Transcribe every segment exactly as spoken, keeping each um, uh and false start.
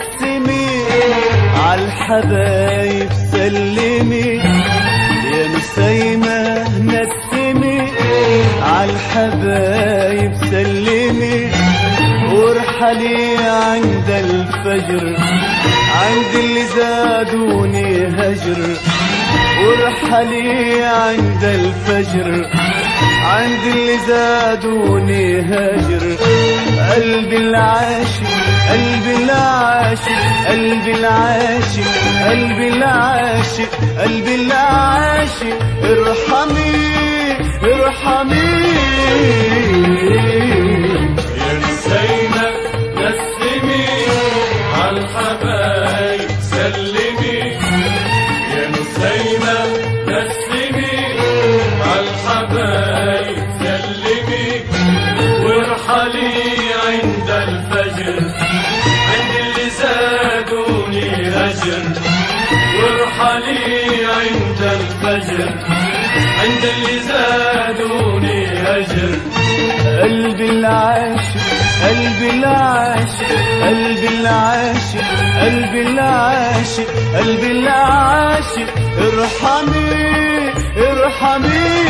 نسمي عالحبايب سلمي يا نسيمة نسمي عالحبايب سلمي وارحلي عند الفجر عند اللي زادوني هجر وارحلي عند الفجر عند اللي زادوني هجر قلبي العاشق قلبي العاشق قلبي العاشق قلبي العاشق قلبي العاشق ارحمي ارحمي يا نسيمة نسمي عالحبايب سلمي يا نسيمة نسمي عالحبايب سلمي وارحلي عند الفجر عند اللي زادوني هجر وارحلي عند الفجر عند اللي زادوني هجر قلبي العاشق قلبي العاشق قلبي العاشق قلبي العاشق قلبي العاشق ارحمي ارحمي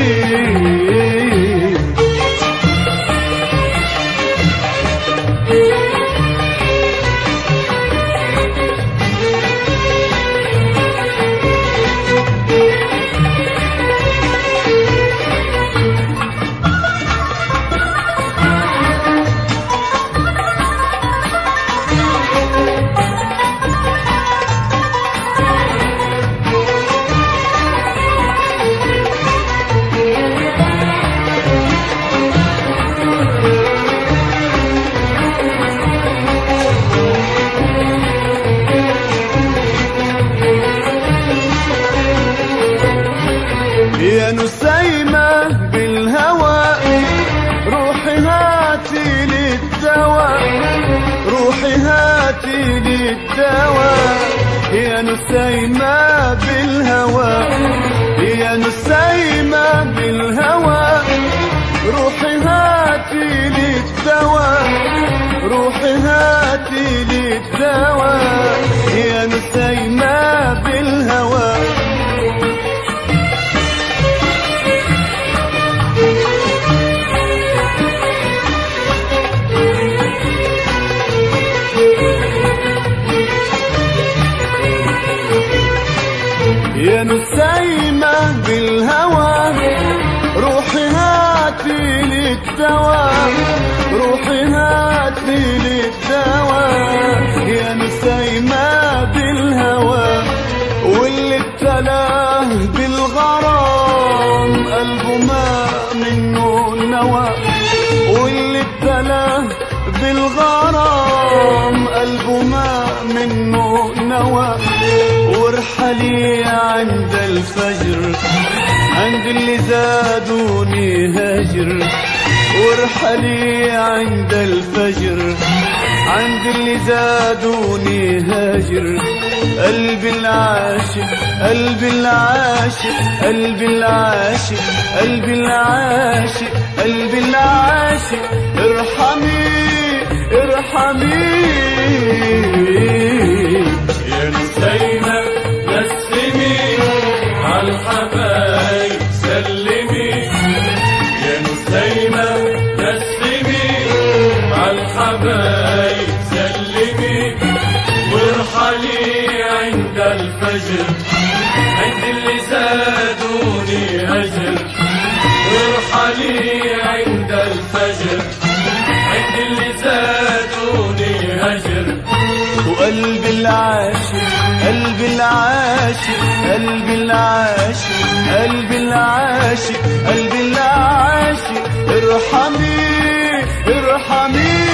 يا نسيمة بالهوى روحي هاتي للدواء روحي هاتي للدواء يا نسيمة بالهوى يا نسيمة بالهوى روحي هاتي للدواء روحي هاتي للدواء يا نسيمة بالهوى يا نسيمة بالهوى روحي هاتي للدواء روحي هاتي للدواء يا نسيمة بالهوى واللي ابتلاه بالغرام قلبه ما منه نوى واللي ابتلاه بالغرام قلبه ما منه نوى وارحلي عند الفجر عند اللي زادوني هجر وارحلي عند الفجر عند اللي زادوني هجر قلبي العاشق قلبي العاشق قلبي العاشق قلبي العاشق قلبي العاشق ارحمي ارحمي يا نسيمة نسمي عالحبايب سلمي يا نسيمة نسمي عالحبايب سلمي وارحلي عند الفجر عند اللي زادوني هجر وارحلي عند الفجر عند اللي زادوني هجر وقلبي العاشق قلبي العاشق قلبي العاشق قلبي العاشق قلبي العاشق ارحمي ارحمي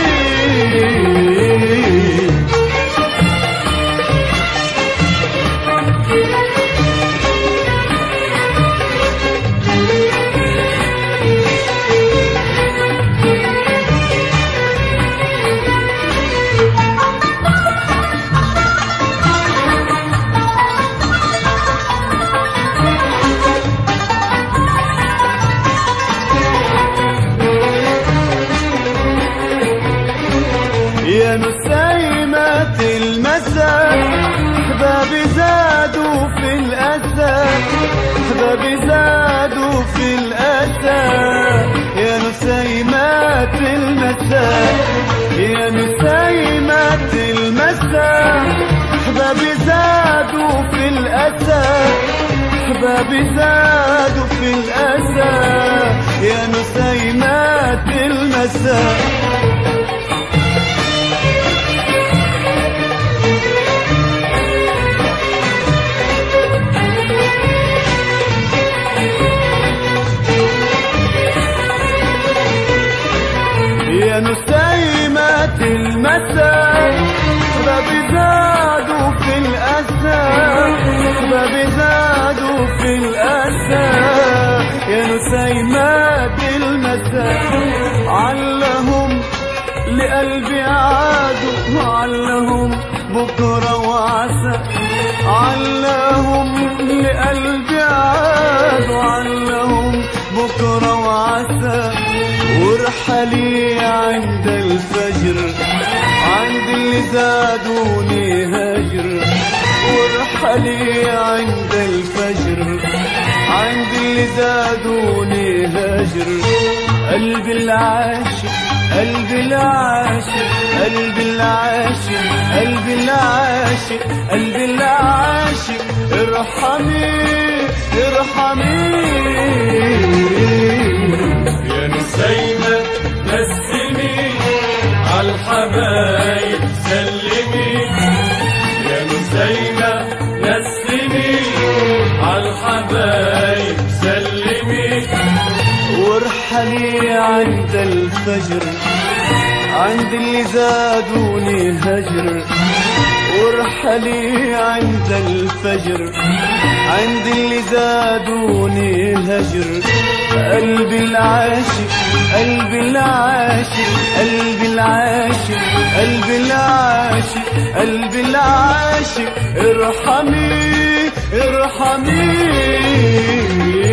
الأسى، أحبابي زادوا في الأسى، يا نسيمات المساء، يا نسيمات المساء، أحبابي زادوا في الأسى، أحبابي زادوا في الأسى، يا نسيمات المساء. يا نسيمات المساء، أحبابي زادوا في الأسى، أحبابي زادوا في الأسى، يا نسيمات المساء. علهم لقلبي عادوا، علهم بكرة وعسى، علهم لقلبي عادوا، علهم بكرة وعسى، ورحلي عند الفجر، عند اللي زادوني هجر، ورحلي عند الفجر، عند اللي زادوني هجر. قلبي العاشق، قلبي العاشق، قلبي العاشق، قلبي العاشق، قلبي العاشق، ارحمي ارحمي. يا نسيمة نسمي عالحبايب سلمي، يا نسيمة نسمي عالحبايب سلمي، وارحلي عند الفجر، عند اللي زادوني هجر، وارحلي عند الفجر، عند اللي زادوني هجر. قلبي العاشق، قلبي العاشق، قلبي العاشق، قلبي العاشق، قلبي العاشق، ارحمي ارحمي.